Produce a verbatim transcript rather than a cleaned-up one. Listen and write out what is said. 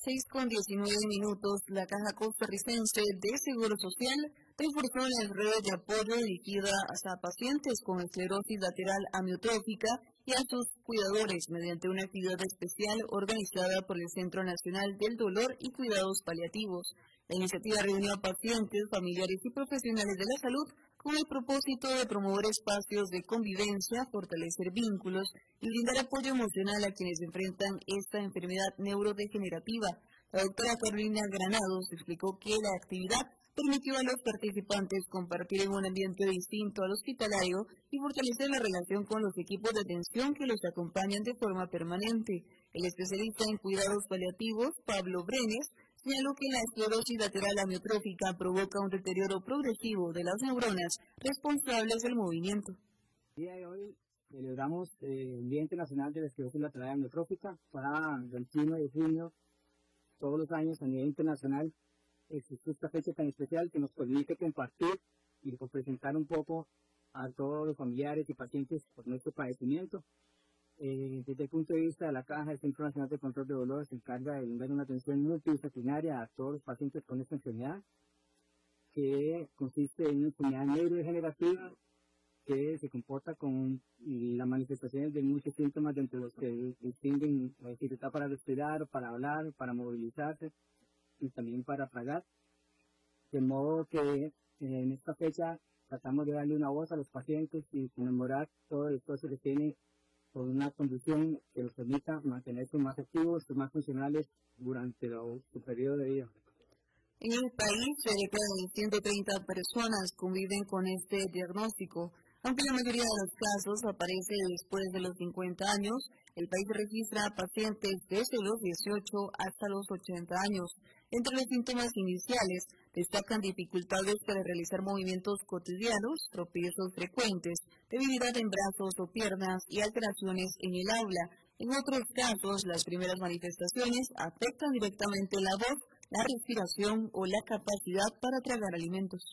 seis con diecinueve minutos, la Caja Costarricense de Seguro Social reforzó las redes de apoyo dirigida a pacientes con esclerosis lateral amiotrófica y a sus cuidadores mediante una actividad especial organizada por el Centro Nacional del Dolor y Cuidados Paliativos. La iniciativa reunió a pacientes, familiares y profesionales de la salud con el propósito de promover espacios de convivencia, fortalecer vínculos y brindar apoyo emocional a quienes enfrentan esta enfermedad neurodegenerativa. La doctora Carolina Granados explicó que la actividad permitió a los participantes compartir en un ambiente distinto al hospitalario y fortalecer la relación con los equipos de atención que los acompañan de forma permanente. El especialista en cuidados paliativos, Pablo Brenes, señaló que la esclerosis lateral amiotrófica provoca un deterioro progresivo de las neuronas responsables del movimiento. El día de hoy celebramos eh, el Día Internacional de la Esclerosis Lateral Amiotrófica. Para el veintiuno de junio, todos los años a nivel internacional, existe esta fecha tan especial que nos permite compartir y presentar un poco a todos los familiares y pacientes por nuestro padecimiento. Eh, desde el punto de vista de la Caja, el Centro Nacional de Control de Dolor se encarga de brindar una atención multidisciplinaria a todos los pacientes con esta enfermedad, que consiste en una enfermedad neurodegenerativa que se comporta con las manifestaciones de muchos síntomas, entre los que distinguen dificultad para respirar, para hablar, para movilizarse y también para tragar. De modo que en esta fecha tratamos de darle una voz a los pacientes y conmemorar todo el esfuerzo que tienen por una condición que los permita mantenerse más activos y más funcionales durante lo, su periodo de vida. En el país, cerca de ciento treinta personas conviven con este diagnóstico. Aunque la mayoría de los casos aparece después de los cincuenta años, el país registra pacientes desde los dieciocho hasta los ochenta años. Entre los síntomas iniciales destacan dificultades para realizar movimientos cotidianos, tropiezos frecuentes, debilidad en brazos o piernas y alteraciones en el habla. En otros casos, las primeras manifestaciones afectan directamente la voz, la respiración o la capacidad para tragar alimentos.